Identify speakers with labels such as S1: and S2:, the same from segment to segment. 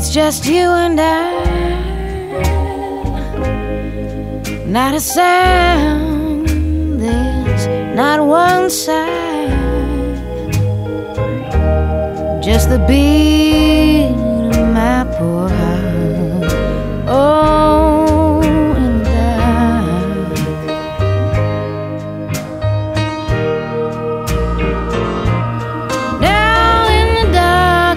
S1: it's just you and I. Not a sound, there's not one sigh, just the beat of my poor heart. Oh, in the dark. Now in the dark,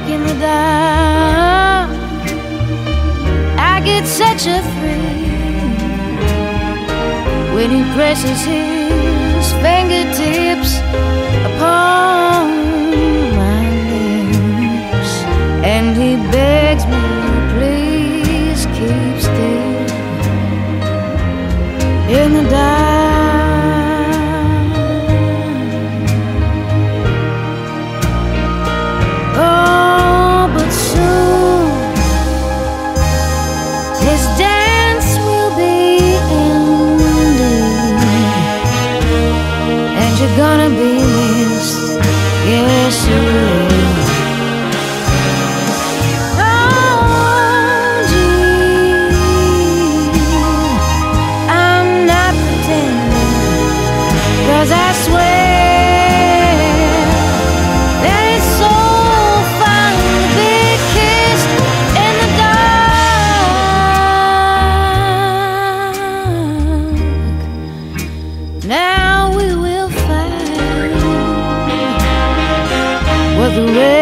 S1: I get such a thrill when he presses his fingertips upon my lips, and he begs me, please keep still in the dark. Oh, but soon this dance will be ending, and you're gonna be missed. Yes, you will. Oh, gee, I'm not pretending, 'cause I swear that it's so fun to be kissed in the dark. Now we will find what the rest